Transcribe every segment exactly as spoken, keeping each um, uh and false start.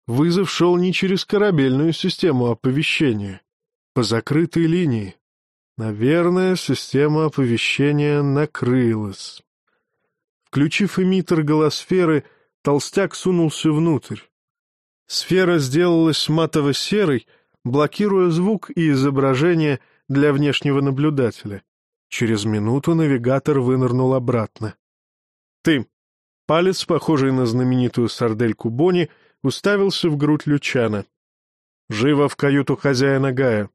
Вызов шел не через корабельную систему оповещения, по закрытой линии. Наверное, система оповещения накрылась. Включив эмиттер голосферы, толстяк сунулся внутрь. Сфера сделалась матово-серой, блокируя звук и изображение для внешнего наблюдателя. Через минуту навигатор вынырнул обратно. «Ты!» Палец, похожий на знаменитую сардельку Бонни, уставился в грудь Лючана. «Живо в каюту хозяина Гая!»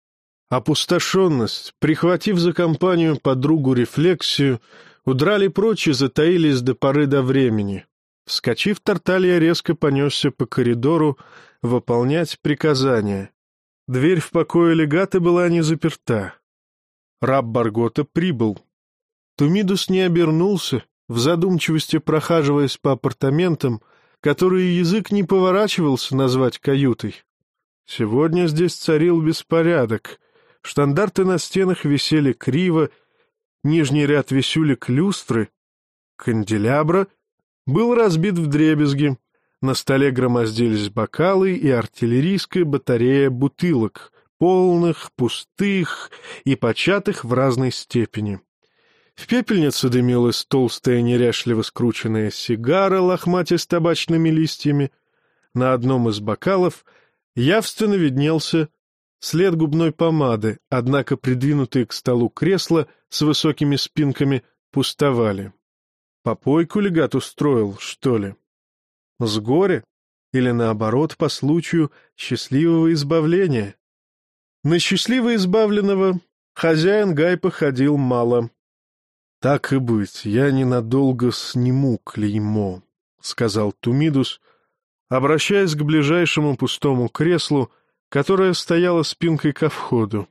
Опустошенность, прихватив за компанию подругу рефлексию, удрали прочь и затаились до поры до времени. Вскочив, Тарталья резко понесся по коридору выполнять приказания. Дверь в покое легата была не заперта. Раб Баргота прибыл. Тумидус не обернулся, в задумчивости прохаживаясь по апартаментам, которые язык не поворачивался назвать каютой. Сегодня здесь царил беспорядок. Штандарты на стенах висели криво, нижний ряд висюлек люстры, канделябра был разбит вдребезги, на столе громоздились бокалы и артиллерийская батарея бутылок, полных, пустых и початых в разной степени. В пепельнице дымилась толстая неряшливо скрученная сигара, лохматя с табачными листьями. На одном из бокалов явственно виднелся след губной помады, однако придвинутые к столу кресла с высокими спинками пустовали. Попойку легат устроил, что ли? С горя? Или, наоборот, по случаю счастливого избавления? На счастливо избавленного хозяин Гай походил мало. — Так и быть, я ненадолго сниму клеймо, — сказал Тумидус, обращаясь к ближайшему пустому креслу, которое стояло спинкой ко входу.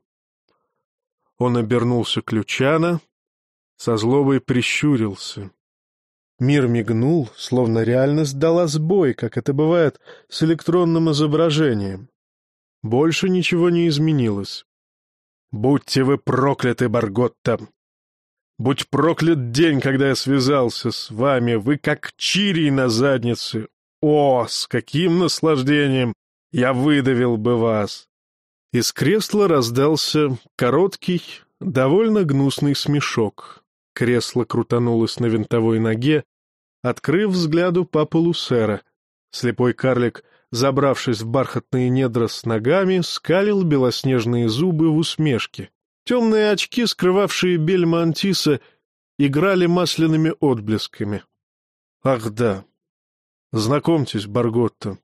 Он обернулся к Лючано, со злобой прищурился. Мир мигнул, словно реальность дала сбой, как это бывает с электронным изображением. Больше ничего не изменилось. «Будьте вы прокляты, Барготта! Будь проклят день, когда я связался с вами! Вы как чирий на заднице! О, с каким наслаждением я выдавил бы вас!» Из кресла раздался короткий, довольно гнусный смешок. Кресло крутанулось на винтовой ноге, открыв взгляду папу Лусера. Слепой карлик, забравшись в бархатные недра с ногами, скалил белоснежные зубы в усмешке. Темные очки, скрывавшие бельма Антиса, играли масляными отблесками. Ах да! Знакомьтесь, Барготта.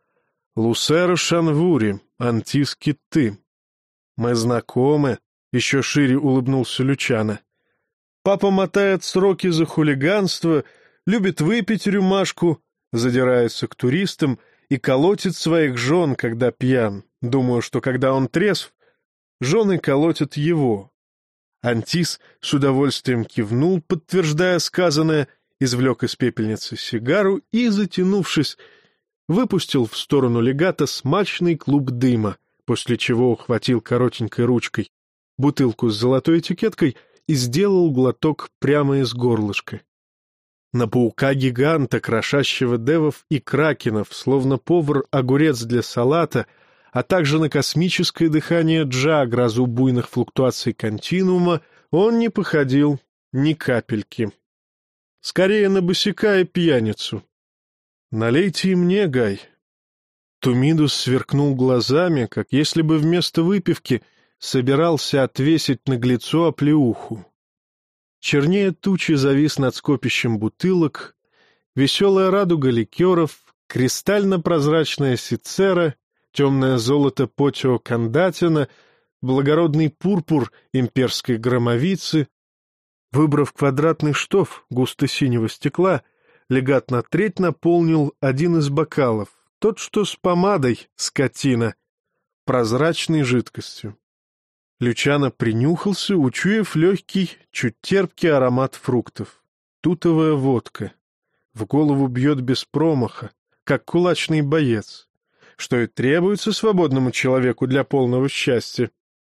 Лусера Шанвури, Антис Китты. Мы знакомы, — еще шире улыбнулся Лючано. Папа мотает сроки за хулиганство, любит выпить рюмашку, задирается к туристам и колотит своих жен, когда пьян. Думаю, что когда он трезв, жены колотят его. Антис с удовольствием кивнул, подтверждая сказанное, извлек из пепельницы сигару и, затянувшись, выпустил в сторону легата смачный клуб дыма, после чего ухватил коротенькой ручкой бутылку с золотой этикеткой и сделал глоток прямо из горлышка. На паука-гиганта, крошащего девов и кракенов, словно повар-огурец для салата, а также на космическое дыхание Джа, грозу буйных флуктуаций континуума, он не походил ни капельки. Скорее на босяка и пьяницу. «Налейте и мне, Гай». Тумидус сверкнул глазами, как если бы вместо выпивки собирался отвесить наглецу оплеуху. Чернее тучи завис над скопищем бутылок, веселая радуга ликеров, кристально-прозрачная сицера, темное золото Потио Кандатина, благородный пурпур имперской громовицы. Выбрав квадратный штоф густо-синего стекла, легат на треть наполнил один из бокалов, тот, что с помадой, скотина, прозрачной жидкостью. Лючано принюхался, учуяв легкий, чуть терпкий аромат фруктов. Тутовая водка. В голову бьет без промаха, как кулачный боец. Что и требуется свободному человеку для полного счастья.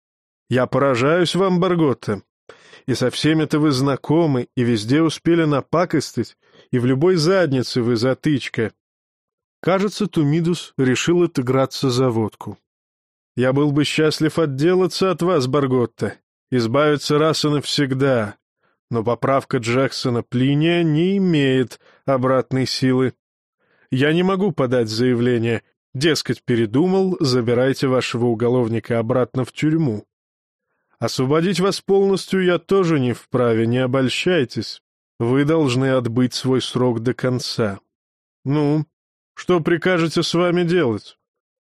Я поражаюсь вам, Барготта. И со всеми-то вы знакомы, и везде успели напакостить, и в любой заднице вы затычка. Кажется, Тумидус решил отыграться за водку. «Я был бы счастлив отделаться от вас, Барготта, избавиться раз и навсегда, но поправка Джексона Плиния не имеет обратной силы. Я не могу подать заявление, дескать, передумал, забирайте вашего уголовника обратно в тюрьму. Освободить вас полностью я тоже не вправе, не обольщайтесь. Вы должны отбыть свой срок до конца. Ну, что прикажете с вами делать?»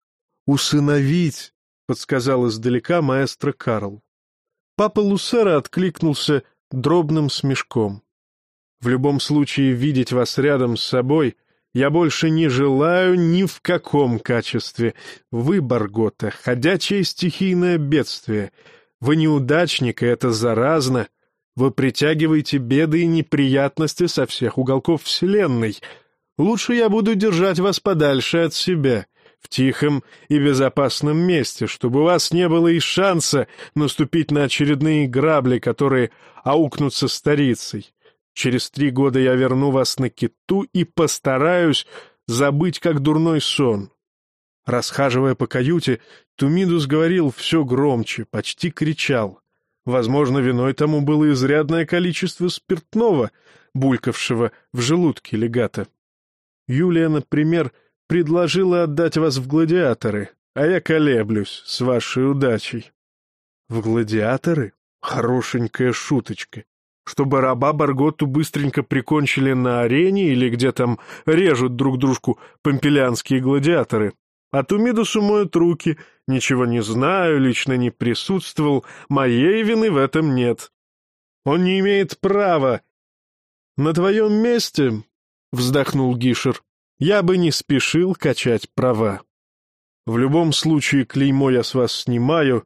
«Усыновить», — подсказал издалека маэстро Карл. Папа Лусера откликнулся дробным смешком. «В любом случае видеть вас рядом с собой я больше не желаю ни в каком качестве. Вы, Барготта, ходячее стихийное бедствие. Вы неудачник, и это заразно. Вы притягиваете беды и неприятности со всех уголков вселенной. Лучше я буду держать вас подальше от себя, в тихом и безопасном месте, чтобы у вас не было и шанса наступить на очередные грабли, которые аукнутся старицей. Через три года я верну вас на Киту и постараюсь забыть, как дурной сон». Расхаживая по каюте, Тумидус говорил все громче, почти кричал. Возможно, виной тому было изрядное количество спиртного, булькавшего в желудке легата. «Юлия, например, предложила отдать вас в гладиаторы, а я колеблюсь с вашей удачей». «В гладиаторы? Хорошенькая шуточка. Чтобы раба Барготту быстренько прикончили на арене или где там режут друг дружку помпелианские гладиаторы. А Тумидусу моют руки. Ничего не знаю, лично не присутствовал, моей вины в этом нет. Он не имеет права». «На твоем месте, — вздохнул Гишер, — я бы не спешил качать права. В любом случае клеймо я с вас снимаю,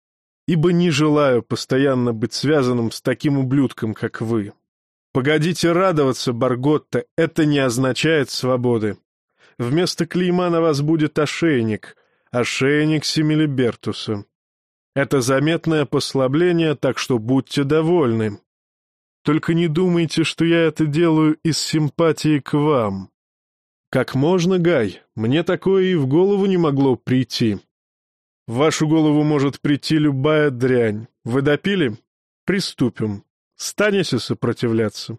ибо не желаю постоянно быть связанным с таким ублюдком, как вы. Погодите радоваться, Барготта, это не означает свободы. Вместо клейма на вас будет ошейник, ошейник Семилибертуса. Это заметное послабление, так что будьте довольны. Только не думайте, что я это делаю из симпатии к вам. Как можно, Гай? Мне такое и в голову не могло прийти. В вашу голову может прийти любая дрянь. Вы допили? Приступим. Станете сопротивляться?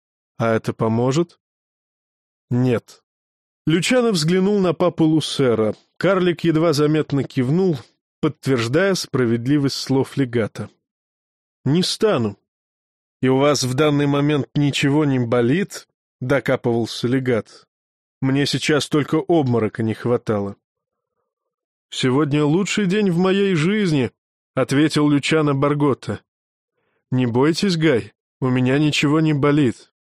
А это поможет? Нет». Лючано взглянул на папу Лусера. Карлик едва заметно кивнул, подтверждая справедливость слов легата. «Не стану». «И у вас в данный момент ничего не болит?» — докапывался легат. «Мне сейчас только обморока не хватало». «Сегодня лучший день в моей жизни», — ответил Лючано Барготта. «Не бойтесь, Гай, у меня ничего не болит».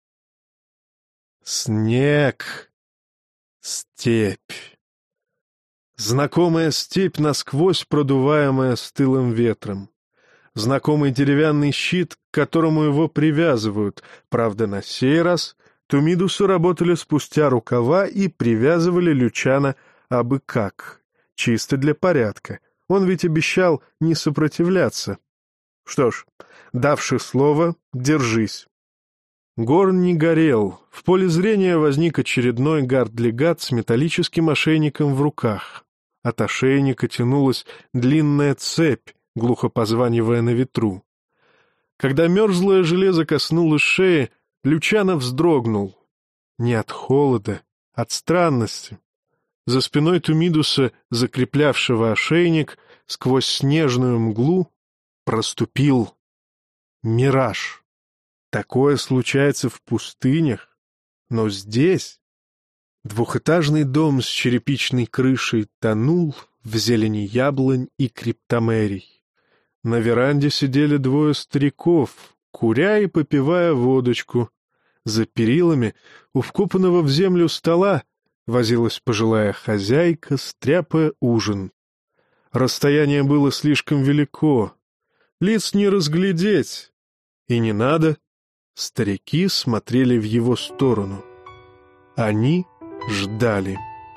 Снег. Степь. Знакомая степь, насквозь продуваемая стылым ветром. Знакомый деревянный щит, к которому его привязывают. Правда, на сей раз Тумидусы работали спустя рукава и привязывали Лючано абы как. Чисто для порядка. Он ведь обещал не сопротивляться. Что ж, давши слово, держись. Горн не горел. В поле зрения возник очередной гард-легат с металлическим ошейником в руках. От ошейника тянулась длинная цепь, глухо позванивая на ветру. Когда мерзлое железо коснулось шеи, Лючано вздрогнул. Не от холода, от странности. За спиной Тумидуса, закреплявшего ошейник, сквозь снежную мглу проступил мираж. Такое случается в пустынях, но здесь двухэтажный дом с черепичной крышей тонул в зелени яблонь и криптомерий. На веранде сидели двое стариков, куря и попивая водочку. За перилами у вкопанного в землю стола возилась пожилая хозяйка, стряпая ужин. Расстояние было слишком велико, лиц не разглядеть, и не надо. Старики смотрели в его сторону. Они ждали.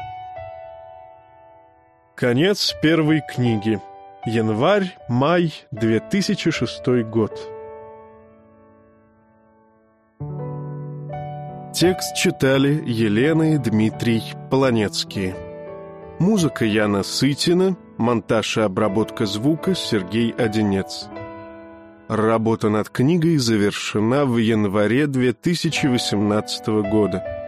Конец первой книги. Январь-май две тысячи шестой год. Текст читали Елена и Дмитрий Полонецкие. Музыка Яна Сытина, монтаж и обработка звука Сергей Одинец. Работа над книгой завершена в январе две тысячи восемнадцатого года.